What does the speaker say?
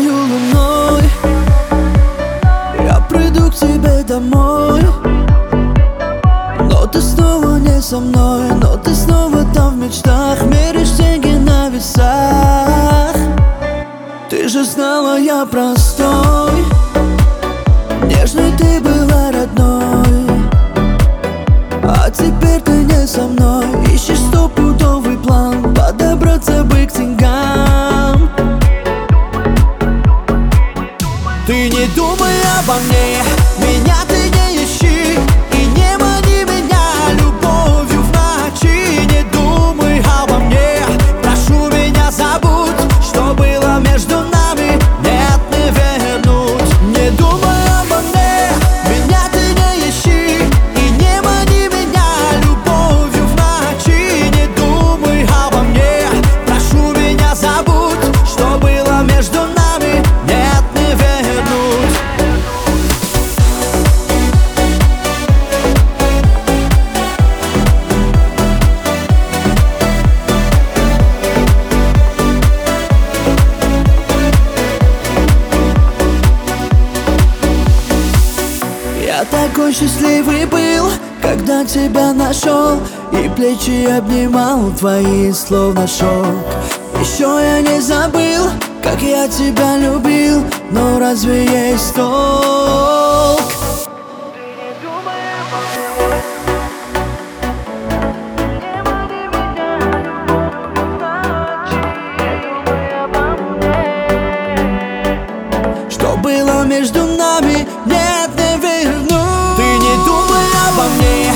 Белою луной я приду к тебе домой, но ты снова не со мной, но ты снова там в мечтах, меришь деньги на весах. Ты же знала, я простой, нежной ты была родной, а теперь ты не со мной. Ищешь стопудовый план, подобраться бы к деньгам. Ты не думай обо мне, меня ты не ищи, и не мани меня любовью в ночи. Не думай обо мне, прошу меня забудь, что было между нами, нет, не вернуть. Не думай обо мне, меня ты не ищи, и не мани меня любовью в ночи. Не думай обо мне, прошу меня забудь, что было между нами, нет, не вернуть. Я такой счастливый был, когда тебя нашел, и плечи обнимал твои, словно шелк. Еще я не забыл, как я тебя любил, но разве есть толк? Что было между нами, нет, не вернуть. Ты не думай обо мне,